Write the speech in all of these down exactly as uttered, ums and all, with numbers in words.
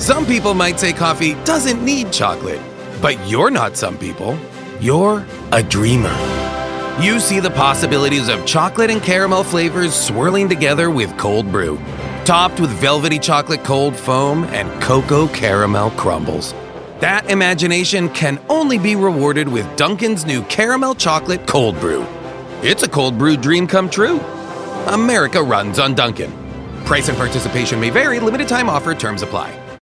Some people might say coffee doesn't need chocolate, but you're not some people. You're a dreamer. You see the possibilities of chocolate and caramel flavors swirling together with cold brew, topped with velvety chocolate cold foam and cocoa caramel crumbles. That imagination can only be rewarded with Dunkin's new caramel chocolate cold brew. It's a cold brew dream come true. America runs on Dunkin'. Price and participation may vary. Limited time offer. Terms apply.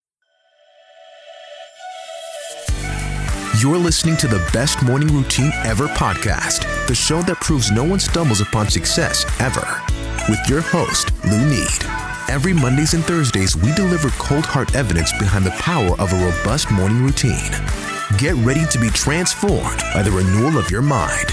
You're listening to the Best Morning Routine Ever podcast, the show that proves no one stumbles upon success ever. With your host, Lou Need. Every Mondays and Thursdays, we deliver cold hard evidence behind the power of a robust morning routine. Get ready to be transformed by the renewal of your mind.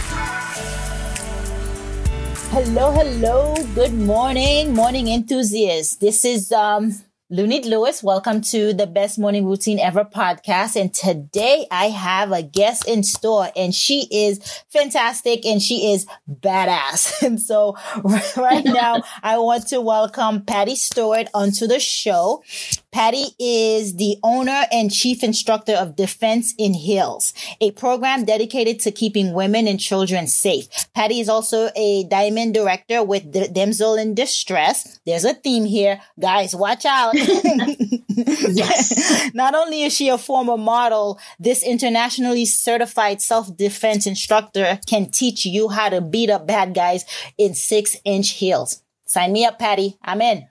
Hello, hello. Good morning, morning enthusiasts. This is um, Lunit Lewis. Welcome to the Best Morning Routine Ever podcast. And today I have a guest in store, and she is fantastic and she is badass. And so right now I want to welcome Patty Stewart onto the show. Patty is the owner and chief instructor of Defense in Heels, a program dedicated to keeping women and children safe. Patty is also a diamond director with D- Damsel in Distress. There's a theme here. Guys, watch out. Yes. Not only is she a former model, this internationally certified self-defense instructor can teach you how to beat up bad guys in six-inch heels. Sign me up, Patty. I'm in.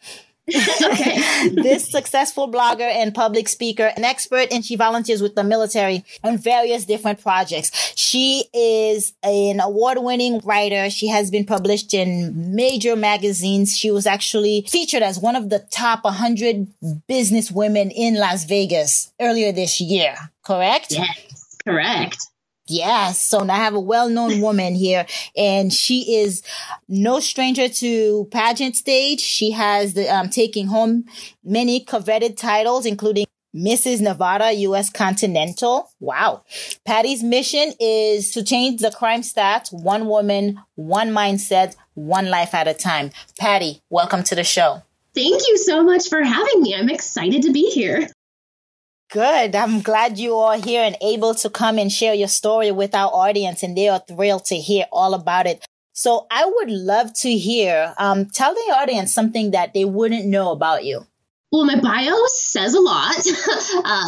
Okay. This successful blogger and public speaker, an expert, and she volunteers with the military on various different projects. She is an award-winning writer. She has been published in major magazines. She was actually featured as one of the top one hundred business women in Las Vegas earlier this year. Correct? Yes, correct. Yes. So now I have a well-known woman here, and she is no stranger to pageant stage. She has the um, taking home many coveted titles, including Missus Nevada U S Continental. Wow. Patty's mission is to change the crime stats, one woman, one mindset, one life at a time. Patty, welcome to the show. Thank you so much for having me. I'm excited to be here. Good. I'm glad you are here and able to come and share your story with our audience, and they are thrilled to hear all about it. So I would love to hear, um, tell the audience something that they wouldn't know about you. Well, my bio says a lot. uh,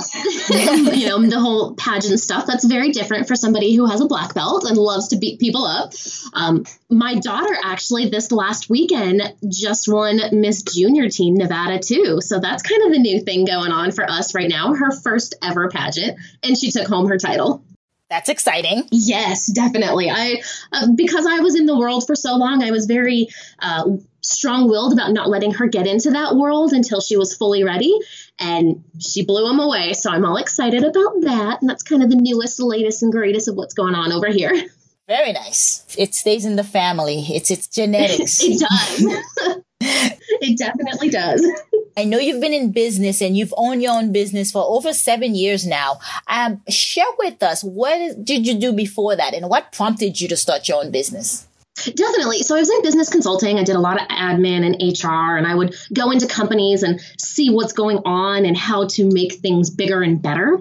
you know, the whole pageant stuff, that's very different for somebody who has a black belt and loves to beat people up. Um, my daughter actually this last weekend just won Miss Junior Teen Nevada too. So that's kind of the new thing going on for us right now. Her first ever pageant, and she took home her title. That's exciting. Yes, definitely. I, uh, because I was in the world for so long, I was very uh, strong-willed about not letting her get into that world until she was fully ready. And she blew them away. So I'm all excited about that. And that's kind of the newest, latest, and greatest of what's going on over here. Very nice. It stays in the family. It's its genetics. It does. It definitely does. I know you've been in business and you've owned your own business for over seven years now. Um, share with us, what did you do before that, and what prompted you to start your own business? Definitely. So I was in business consulting. I did a lot of admin and H R, and I would go into companies and see what's going on and how to make things bigger and better.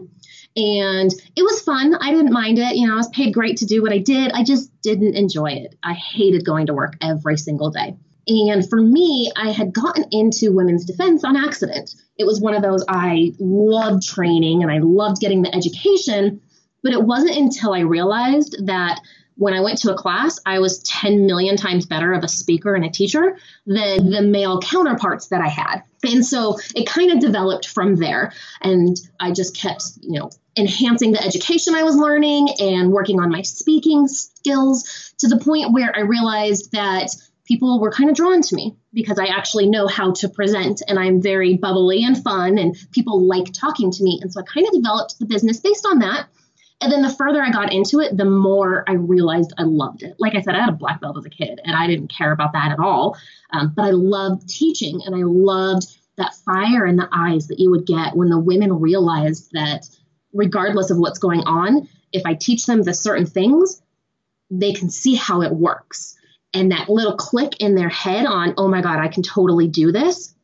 And it was fun. I didn't mind it. You know, I was paid great to do what I did. I just didn't enjoy it. I hated going to work every single day. And for me, I had gotten into women's defense on accident. It was one of those, I loved training and I loved getting the education, but it wasn't until I realized that when I went to a class, I was ten million times better of a speaker and a teacher than the male counterparts that I had. And so it kind of developed from there. And I just kept, you know, enhancing the education I was learning and working on my speaking skills to the point where I realized that people were kind of drawn to me because I actually know how to present, and I'm very bubbly and fun, and people like talking to me. And so I kind of developed the business based on that. And then the further I got into it, the more I realized I loved it. Like I said, I had a black belt as a kid, and I didn't care about that at all. Um, but I loved teaching, and I loved that fire in the eyes that you would get when the women realized that regardless of what's going on, if I teach them the certain things, they can see how it works. And that little click in their head on, oh my God, I can totally do this,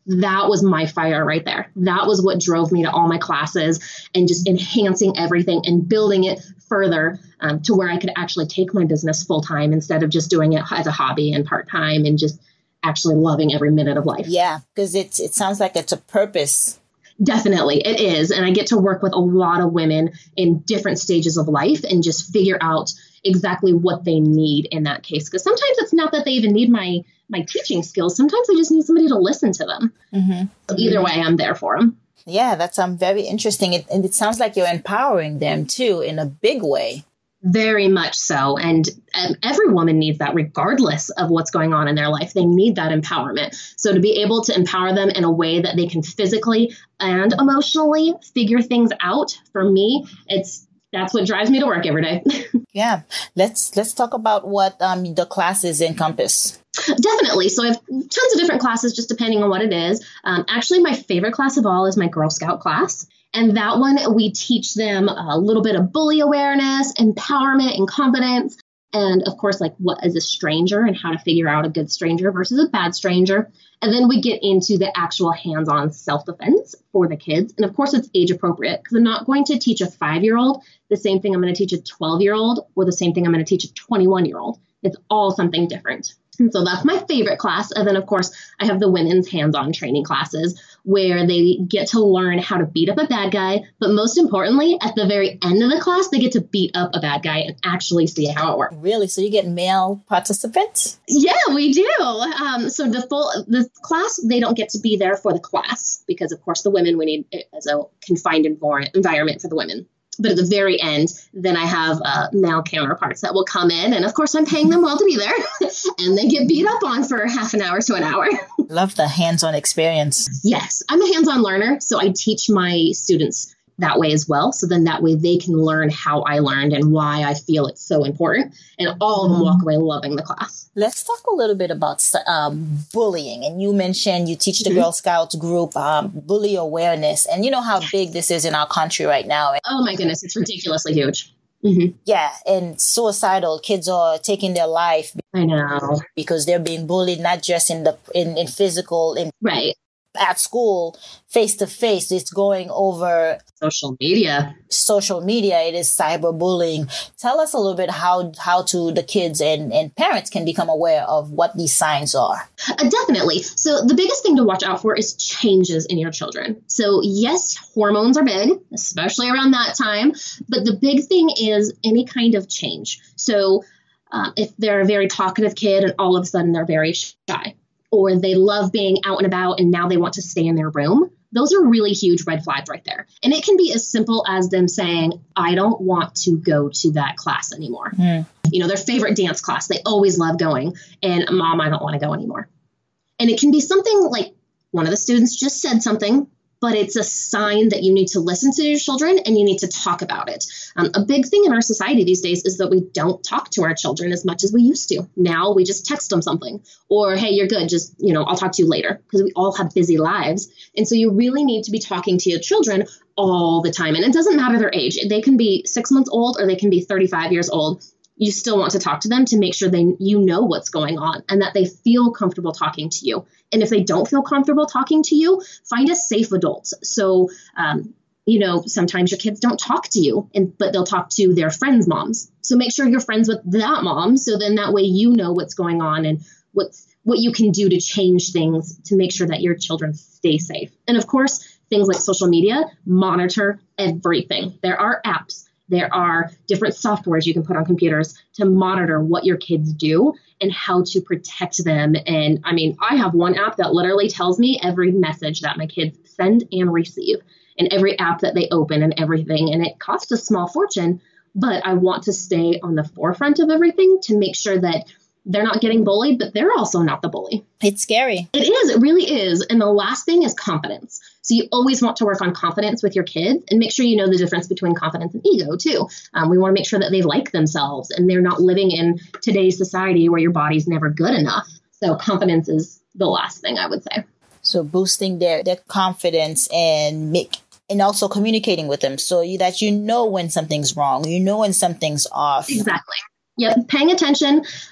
That was my fire right there. That was what drove me to all my classes and just enhancing everything and building it further um, to where I could actually take my business full time instead of just doing it as a hobby and part time and just actually loving every minute of life. Yeah, because it's it sounds like it's a purpose. Definitely, it is. And I get to work with a lot of women in different stages of life and just figure out exactly what they need in that case. Because sometimes it's not that they even need my my teaching skills. Sometimes they just need somebody to listen to them. Mm-hmm. So either way, I'm there for them. Yeah, that's um, very interesting. It, and it sounds like you're empowering them, too, in a big way. Very much so. And um, every woman needs that regardless of what's going on in their life. They need that empowerment. So to be able to empower them in a way that they can physically and emotionally figure things out, for me, it's that's what drives me to work every day. Yeah. Let's let's talk about what um, the classes encompass. Definitely. So I have tons of different classes, just depending on what it is. Um, actually, my favorite class of all is my Girl Scout class. And that one, we teach them a little bit of bully awareness, empowerment, and confidence. And of course, like what is a stranger and how to figure out a good stranger versus a bad stranger. And then we get into the actual hands-on self-defense for the kids. And of course, it's age appropriate because I'm not going to teach a five-year-old the same thing I'm going to teach a twelve-year-old or the same thing I'm going to teach a twenty-one-year-old. It's all something different. And so that's my favorite class. And then, of course, I have the women's hands-on training classes where they get to learn how to beat up a bad guy. But most importantly, at the very end of the class, they get to beat up a bad guy and actually see how it works. Really? So you get male participants? Yeah, we do. Um, so the full the class, they don't get to be there for the class because, of course, the women, we need it as a confined environment for the women. But at the very end, then I have uh, male counterparts that will come in. And of course, I'm paying them well to be there. And they get beat up on for half an hour to an hour. Love the hands-on experience. Yes, I'm a hands-on learner. So I teach my students that way as well. So then that way they can learn how I learned and why I feel it's so important. And all of them walk away loving the class. Let's talk a little bit about um, bullying. And you mentioned you teach the mm-hmm. Girl Scouts group um, bully awareness. And you know how big this is in our country right now. Oh, my goodness. It's ridiculously huge. Mm-hmm. Yeah. And suicidal kids are taking their life. I know. Because they're being bullied, not just in the in, in physical. In, right. At school, face to face, it's going over social media. Social media, it is cyberbullying. Tell us a little bit how how to the kids and, and parents can become aware of what these signs are. Uh, definitely. So the biggest thing to watch out for is changes in your children. So yes, hormones are big, especially around that time. But the big thing is any kind of change. So uh, if they're a very talkative kid and all of a sudden they're very shy, or they love being out and about and now they want to stay in their room, those are really huge red flags right there. And it can be as simple as them saying, I don't want to go to that class anymore. Mm. You know, their favorite dance class, they always love going. And Mom, I don't want to go anymore. And it can be something like one of the students just said something, but it's a sign that you need to listen to your children and you need to talk about it. Um, a big thing in our society these days is that we don't talk to our children as much as we used to. Now we just text them something or, hey, you're good. Just, you know, I'll talk to you later because we all have busy lives. And so you really need to be talking to your children all the time. And it doesn't matter their age. They can be six months old or they can be thirty-five years old. You still want to talk to them to make sure they you know what's going on and that they feel comfortable talking to you. And if they don't feel comfortable talking to you, find a safe adult. So, um, you know, sometimes your kids don't talk to you, and but they'll talk to their friends' moms. So make sure you're friends with that mom. So then that way you know what's going on and what's what you can do to change things to make sure that your children stay safe. And of course, things like social media, monitor everything. There are apps. There are different softwares you can put on computers to monitor what your kids do and how to protect them. And I mean, I have one app that literally tells me every message that my kids send and receive and every app that they open and everything. And it costs a small fortune, but I want to stay on the forefront of everything to make sure that they're not getting bullied, but they're also not the bully. It's scary. It is. It really is. And the last thing is confidence. So you always want to work on confidence with your kids and make sure you know the difference between confidence and ego too. Um, we want to make sure that they like themselves and they're not living in today's society where your body's never good enough. So confidence is the last thing I would say. So boosting their, their confidence and make and also communicating with them so you, that you know when something's wrong, you know when something's off. Exactly. Yep. Paying attention,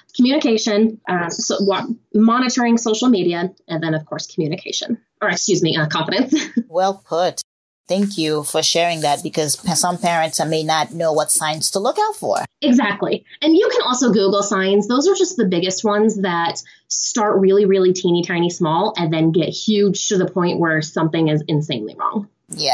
communication, uh, so what, monitoring social media, and then, of course, communication, or excuse me, uh, confidence. Well put. Thank you for sharing that, because some parents may not know what signs to look out for. Exactly. And you can also Google signs. Those are just the biggest ones that start really, really teeny tiny small and then get huge to the point where something is insanely wrong. Yeah.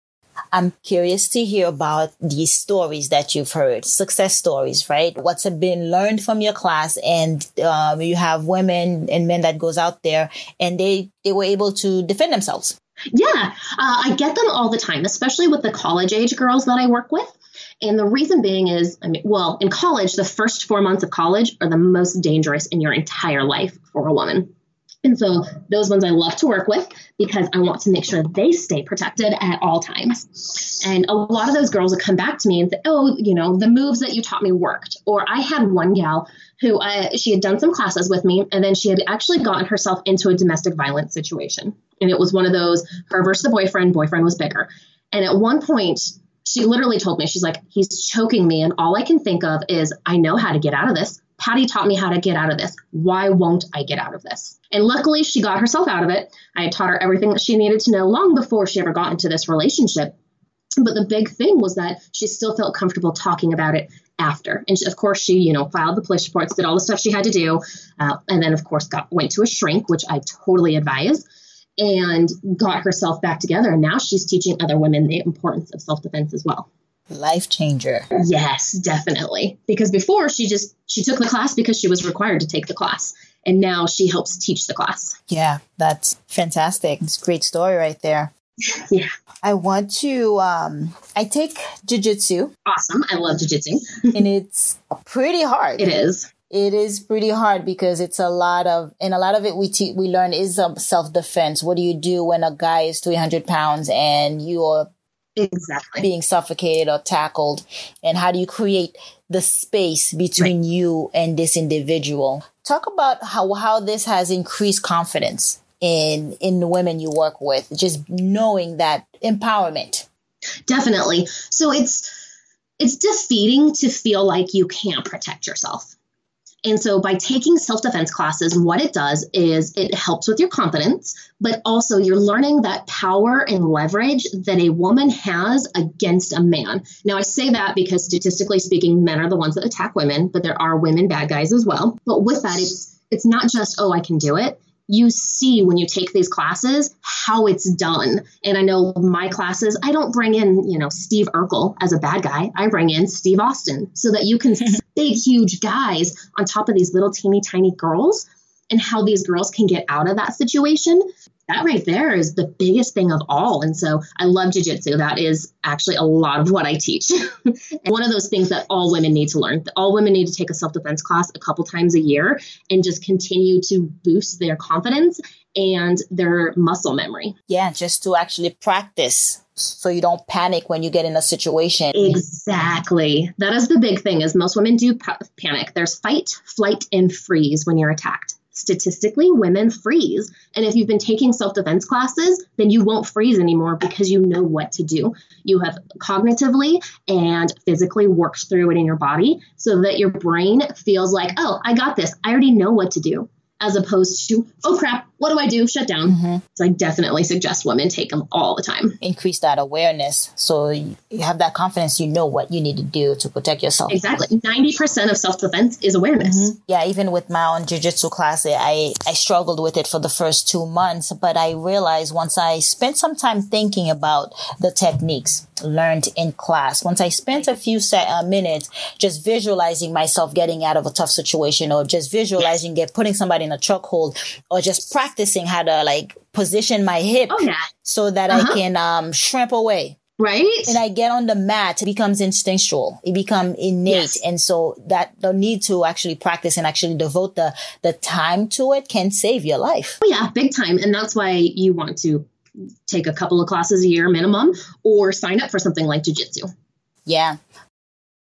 I'm curious to hear about these stories that you've heard, success stories, right? What's been learned from your class, and um, you have women and men that goes out there and they, they were able to defend themselves. Yeah, uh, I get them all the time, especially with the college age girls that I work with. And the reason being is, I mean, well, in college, the first four months of college are the most dangerous in your entire life for a woman. And so those ones I love to work with because I want to make sure they stay protected at all times. And a lot of those girls will come back to me and say, oh, you know, the moves that you taught me worked. Or I had one gal who uh, she had done some classes with me, and then she had actually gotten herself into a domestic violence situation. And it was one of those, her versus the boyfriend, boyfriend was bigger. And at one point, she literally told me, she's like, he's choking me. And all I can think of is, I know how to get out of this. Patty taught me how to get out of this. Why won't I get out of this? And luckily, she got herself out of it. I had taught her everything that she needed to know long before she ever got into this relationship. But the big thing was that she still felt comfortable talking about it after. And she, of course, she, you know, filed the police reports, did all the stuff she had to do. Uh, and then, of course, got went to a shrink, which I totally advise, and got herself back together. And now she's teaching other women the importance of self-defense as well. Life changer. Yes, definitely. Because before she just, she took the class because she was required to take the class. And now she helps teach the class. Yeah, that's fantastic. It's a great story right there. Yeah. I want to, um, I take jiu-jitsu. Awesome. I love jiu-jitsu. And it's pretty hard. It is. It is pretty hard because it's a lot of, and a lot of it we te- we learn is um, self-defense. What do you do when a guy is three hundred pounds and you are exactly being suffocated or tackled? And how do you create the space between right. you and this individual? Talk about how, how this has increased confidence in, in the women you work with, just knowing that empowerment. Definitely. So it's, it's defeating to feel like you can't protect yourself. And so by taking self-defense classes, what it does is it helps with your confidence, but also you're learning that power and leverage that a woman has against a man. Now, I say that because statistically speaking, men are the ones that attack women, but there are women bad guys as well. But with that, it's it's not just, oh, I can do it. You see when you take these classes how it's done. And I know my classes, I don't bring in, you know, Steve Urkel as a bad guy. I bring in Steve Austin so that you can see big, huge guys on top of these little teeny tiny girls and how these girls can get out of that situation. That right there is the biggest thing of all. And so I love jiu-jitsu. That is actually a lot of what I teach. And one of those things that all women need to learn, that all women need to take a self-defense class a couple times a year and just continue to boost their confidence and their muscle memory. Yeah, just to actually practice so you don't panic when you get in a situation. Exactly. That is the big thing, is most women do pa- panic. There's fight, flight, and freeze when you're attacked. Statistically, women freeze. And if you've been taking self-defense classes, then you won't freeze anymore because you know what to do. You have cognitively and physically worked through it in your body so that your brain feels like, oh, I got this. I already know what to do. As opposed to, oh, crap, what do I do? Shut down. Mm-hmm. So I definitely suggest women take them all the time. Increase that awareness so you have that confidence, you know what you need to do to protect yourself. Exactly. ninety percent of self-defense is awareness. Mm-hmm. Yeah, even with my own jiu-jitsu class, I, I struggled with it for the first two months. But I realized once I spent some time thinking about the techniques learned in class, once I spent a few se- uh, minutes just visualizing myself getting out of a tough situation, or just visualizing get putting somebody in a chokehold, or just practicing how to like position my hip oh, yeah. so that uh-huh. I can um, shrimp away. Right. And I get on the mat, it becomes instinctual. It becomes innate. Yes. And so that the need to actually practice and actually devote the, the time to it can save your life. Oh, yeah, big time. And that's why you want to take a couple of classes a year minimum, or sign up for something like jiu-jitsu. Yeah.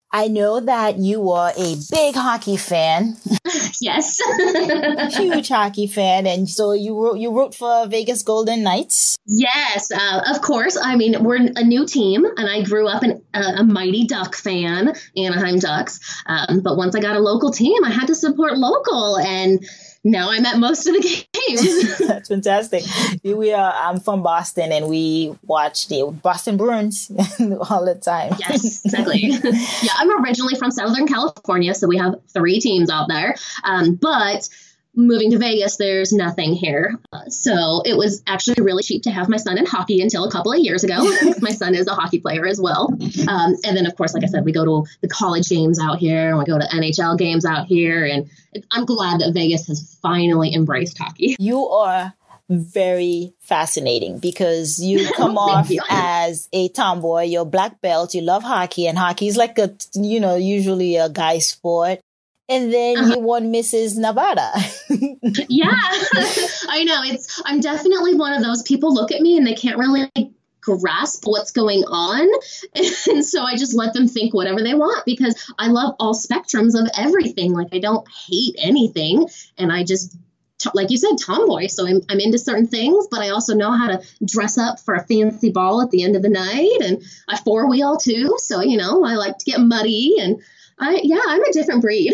I know that you are a big hockey fan. Yes. Huge hockey fan. And so you wrote, you wrote for Vegas Golden Knights? Yes, uh, of course. I mean, we're a new team, and I grew up an, uh, a Mighty Duck fan, Anaheim Ducks. Um, but once I got a local team, I had to support local, and now I'm at most of the games. That's fantastic. We are. I'm from Boston, and we watch the Boston Bruins all the time. Yes, exactly. Yeah, I'm originally from Southern California, so we have three teams out there. Um, but moving to Vegas, there's nothing here. Uh, so it was actually really cheap to have my son in hockey until a couple of years ago. My son is a hockey player as well. Um, and then, of course, like I said, we go to the college games out here, and we go to N H L games out here. And I'm glad that Vegas has finally embraced hockey. You are very fascinating because you come off you. as a tomboy. You're black belt. You love hockey, and hockey is like a, you know, usually a guy sport. And then uh-huh. you won Missus Nevada. Yeah, I know. It's I'm definitely one of those people look at me and they can't really grasp what's going on. And so I just let them think whatever they want because I love all spectrums of everything. Like I don't hate anything. And I just, like you said, tomboy. So I'm, I'm into certain things, but I also know how to dress up for a fancy ball at the end of the night. And I four wheel too. So, you know, I like to get muddy and I, yeah, I'm a different breed.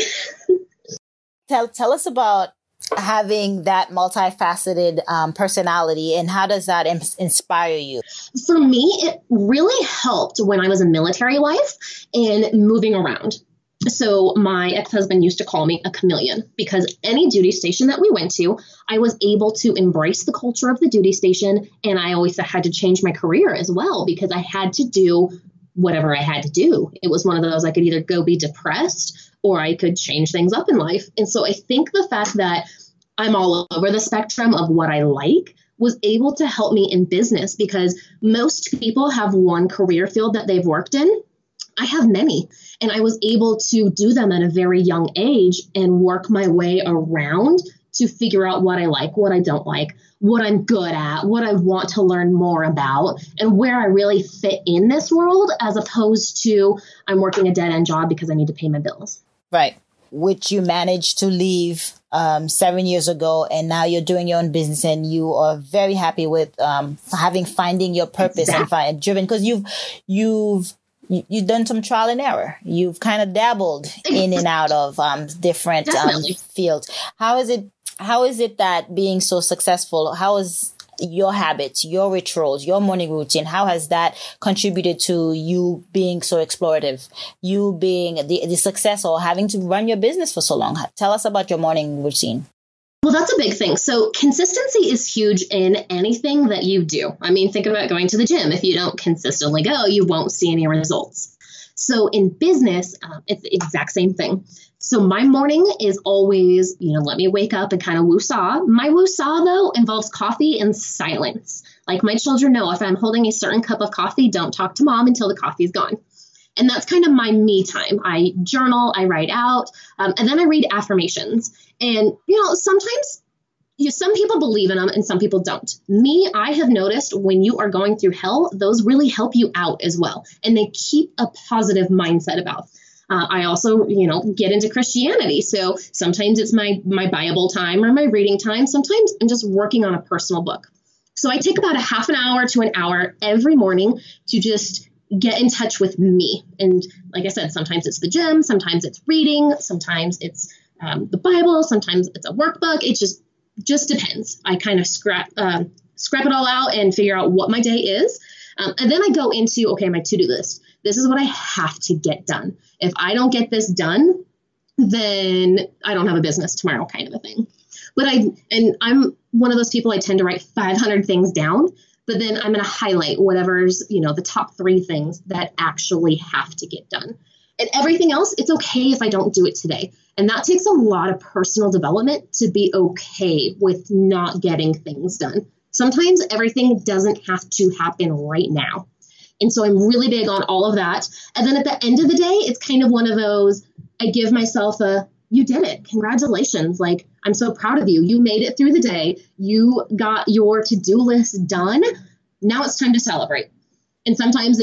tell tell us about having that multifaceted um, personality and how does that in- inspire you? For me, it really helped when I was a military wife and moving around. So my ex-husband used to call me a chameleon because any duty station that we went to, I was able to embrace the culture of the duty station. And I always had to change my career as well because I had to do whatever I had to do. It was one of those I could either go be depressed or I could change things up in life. And so I think the fact that I'm all over the spectrum of what I like was able to help me in business because most people have one career field that they've worked in. I have many, and I was able to do them at a very young age and work my way around to figure out what I like, what I don't like, what I'm good at, what I want to learn more about, and where I really fit in this world, as opposed to I'm working a dead-end job because I need to pay my bills. Right. Which you managed to leave um, seven years ago, and now you're doing your own business, and you are very happy with um, having finding your purpose exactly. and find driven because you've you've you've done some trial and error. You've kind of dabbled in and out of um, different um, fields. How is it? How is it that being so successful, how is your habits, your rituals, your morning routine, how has that contributed to you being so explorative, you being the, the success or having to run your business for so long? Tell us about your morning routine. Well, that's a big thing. So consistency is huge in anything that you do. I mean, think about going to the gym. If you don't consistently go, you won't see any results. So in business, uh, it's the exact same thing. So my morning is always, you know, let me wake up and kind of woo-saw. My woo-saw, though, involves coffee and silence. Like my children know if I'm holding a certain cup of coffee, don't talk to mom until the coffee is gone. And that's kind of my me time. I journal, I write out, um, and then I read affirmations. And, you know, sometimes you, some people believe in them and some people don't. Me, I have noticed when you are going through hell, those really help you out as well. And they keep a positive mindset about. Uh, I also, you know, get into Christianity. So sometimes it's my my Bible time or my reading time. Sometimes I'm just working on a personal book. So I take about a half an hour to an hour every morning to just get in touch with me. And like I said, sometimes it's the gym, sometimes it's reading, sometimes it's um, the Bible, sometimes it's a workbook. It just just depends. I kind of scrap uh, scrap it all out and figure out what my day is. Um, and then I go into, okay, my to-do list. This is what I have to get done. If I don't get this done, then I don't have a business tomorrow, kind of a thing. But I, and I'm one of those people, I tend to write five hundred things down, but then I'm going to highlight whatever's, you know, the top three things that actually have to get done. And everything else, it's okay if I don't do it today. And that takes a lot of personal development to be okay with not getting things done. Sometimes everything doesn't have to happen right now. And so I'm really big on all of that. And then at the end of the day, it's kind of one of those, I give myself a, you did it. Congratulations. Like, I'm so proud of you. You made it through the day. You got your to-do list done. Now it's time to celebrate. And sometimes it's,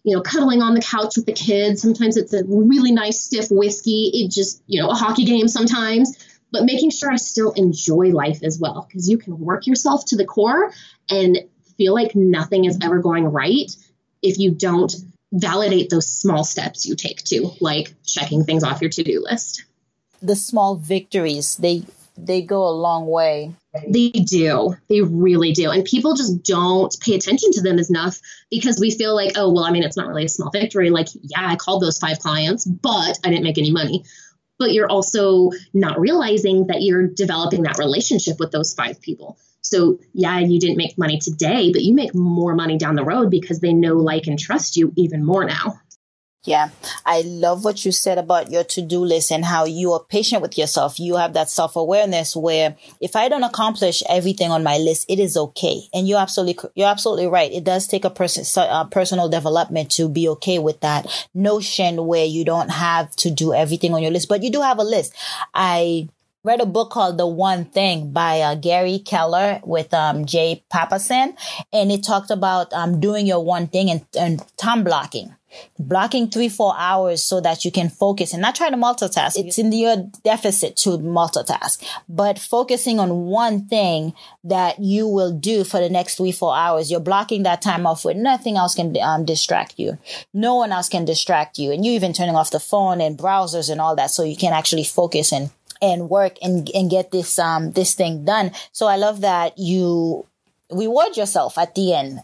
you know, cuddling on the couch with the kids. Sometimes it's a really nice stiff whiskey. It just, you know, a hockey game sometimes, but making sure I still enjoy life as well, because you can work yourself to the core and feel like nothing is ever going right if you don't validate those small steps you take too, like checking things off your to-do list. The small victories, they they go a long way. They do. They really do. And people just don't pay attention to them enough because we feel like, oh, well, I mean, it's not really a small victory. Like, yeah, I called those five clients, but I didn't make any money. But you're also not realizing that you're developing that relationship with those five people. So, yeah, you didn't make money today, but you make more money down the road because they know, like, and trust you even more now. Yeah, I love what you said about your to-do list and how you are patient with yourself. You have that self-awareness where if I don't accomplish everything on my list, it is okay. And you're absolutely, you're absolutely right. It does take a person, uh, personal development to be okay with that notion where you don't have to do everything on your list, but you do have a list. I read a book called The One Thing by uh, Gary Keller with um, Jay Papasan, and it talked about um, doing your one thing and, and time blocking. Blocking three, four hours so that you can focus and not try to multitask. It's in your deficit to multitask, but focusing on one thing that you will do for the next three, four hours. You're blocking that time off where nothing else can um, distract you. No one else can distract you. And you even turning off the phone and browsers and all that so you can actually focus and, and work and, and get this, um, this thing done. So I love that you reward yourself at the end.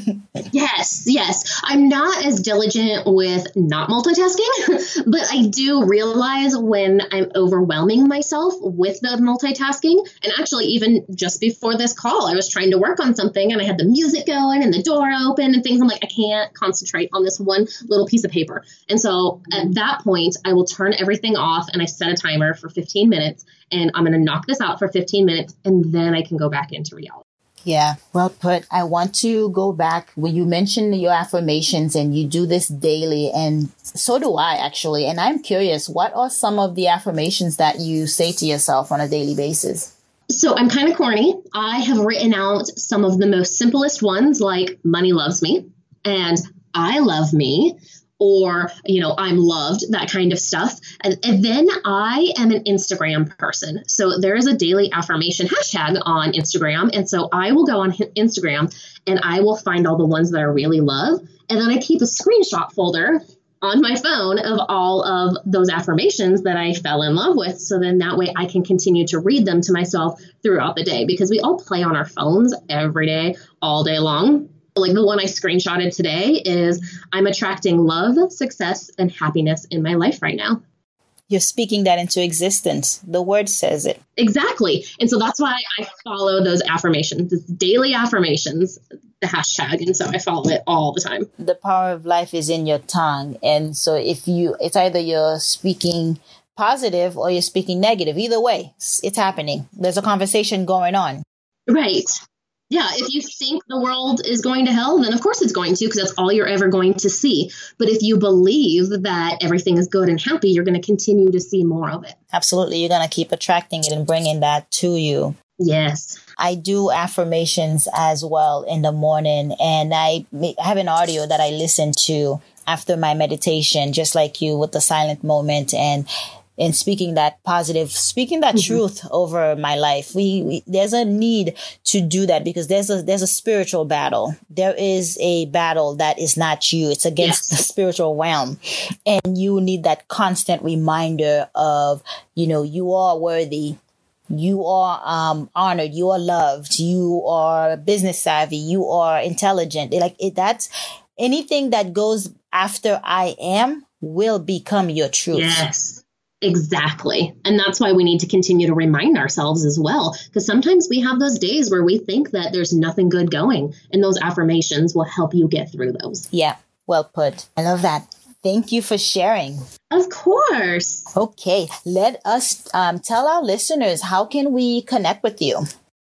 Yes, yes. I'm not as diligent with not multitasking, but I do realize when I'm overwhelming myself with the multitasking. And actually, even just before this call, I was trying to work on something and I had the music going and the door open and things. I'm like, I can't concentrate on this one little piece of paper. And so at that point, I will turn everything off and I set a timer for fifteen minutes and I'm going to knock this out for fifteen minutes and then I can go back into reality. Yeah, well put. I want to go back when you mentioned your affirmations and you do this daily, and so do I actually. And I'm curious, what are some of the affirmations that you say to yourself on a daily basis? So I'm kind of corny. I have written out some of the most simplest ones, like money loves me and I love me, or, you know, I'm loved, that kind of stuff. And, and then I am an Instagram person. So there is a daily affirmation hashtag on Instagram. And so I will go on Instagram and I will find all the ones that I really love. And then I keep a screenshot folder on my phone of all of those affirmations that I fell in love with. So then that way I can continue to read them to myself throughout the day, because we all play on our phones every day, all day long. Like the one I screenshotted today is, I'm attracting love, success, and happiness in my life right now. You're speaking that into existence. The word says it. Exactly. And so that's why I follow those affirmations, it's daily affirmations, the hashtag. And so I follow it all the time. The power of life is in your tongue. And so if you, it's either you're speaking positive or you're speaking negative. Either way, it's happening. There's a conversation going on. Right. Yeah, if you think the world is going to hell, then of course it's going to, because that's all you're ever going to see. But if you believe that everything is good and happy, you're going to continue to see more of it. Absolutely. You're going to keep attracting it and bringing that to you. Yes. I do affirmations as well in the morning, and I have an audio that I listen to after my meditation, just like you, with the silent moment and and speaking that positive, speaking that mm-hmm. truth over my life. We, we there's a need to do that, because there's a there's a spiritual battle. There is a battle that is not you. It's against yes. the spiritual realm, and you need that constant reminder of, you know, you are worthy. You are um, honored. You are loved. You are business savvy. You are intelligent. Like it, that's anything that goes after I am will become your truth. Yes. Exactly. And that's why we need to continue to remind ourselves as well, because sometimes we have those days where we think that there's nothing good going, and those affirmations will help you get through those. Yeah, well put. I love that. Thank you for sharing. Of course. Okay, let us um, tell our listeners, how can we connect with you?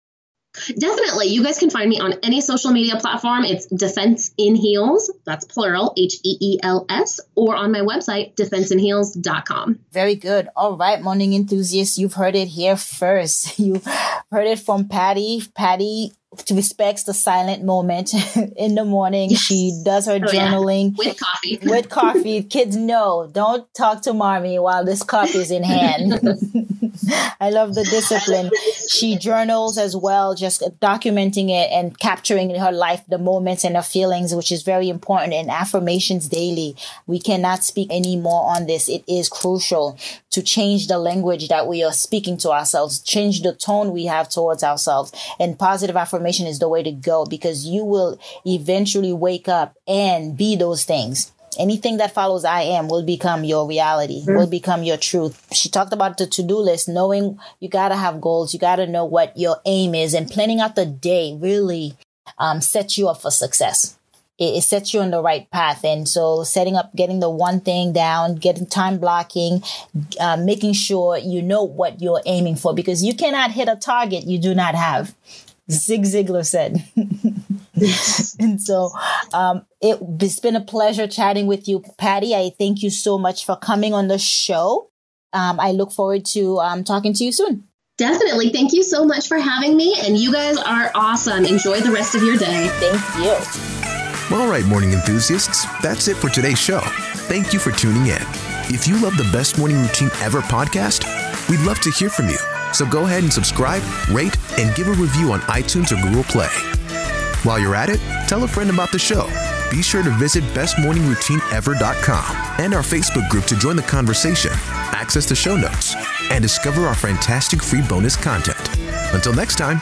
Definitely. You guys can find me on any social media platform. It's Defense in Heels. That's plural, H E E L S, or on my website, defense in heels dot com. Very good. All right, morning enthusiasts, you've heard it here first. You heard it from Patty. Patty respects the silent moment in the morning. Yes. She does her oh, journaling. Yeah. With coffee. With coffee. Kids, no, don't talk to mommy while this coffee is in hand. I love the discipline. She journals as well, just documenting it and capturing in her life the moments and her feelings, which is very important. And affirmations daily. We cannot speak any more on this. It is crucial to change the language that we are speaking to ourselves, change the tone we have towards ourselves. And positive affirmation is the way to go, because you will eventually wake up and be those things. Anything that follows I am will become your reality, mm-hmm. will become your truth. She talked about the to-do list, knowing you got to have goals. You got to know what your aim is, and planning out the day really um, sets you up for success. It, it sets you on the right path. And so setting up, getting the one thing down, getting time blocking, uh, making sure you know what you're aiming for, because you cannot hit a target you do not have. Zig Ziglar said. And so um, it, it's been a pleasure chatting with you, Patty. I thank you so much for coming on the show. Um, I look forward to um, talking to you soon. Definitely. Thank you so much for having me. And you guys are awesome. Enjoy the rest of your day. Thank you. All right, morning enthusiasts, that's it for today's show. Thank you for tuning in. If you love the Best Morning Routine Ever podcast, we'd love to hear from you. So go ahead and subscribe, rate, and give a review on iTunes or Google Play. While you're at it, tell a friend about the show. Be sure to visit best morning routine ever dot com and our Facebook group to join the conversation, access the show notes, and discover our fantastic free bonus content. Until next time.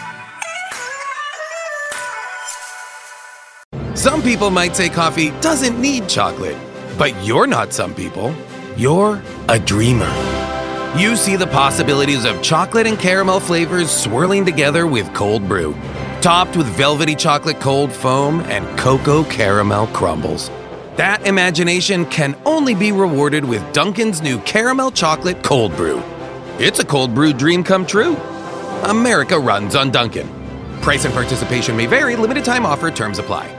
Some people might say coffee doesn't need chocolate, but you're not some people. You're a dreamer. You see the possibilities of chocolate and caramel flavors swirling together with cold brew, topped with velvety chocolate cold foam and cocoa caramel crumbles. That imagination can only be rewarded with Dunkin's new caramel chocolate cold brew. It's a cold brew dream come true. America runs on Dunkin'. Price and participation may vary. Limited time offer. Terms apply.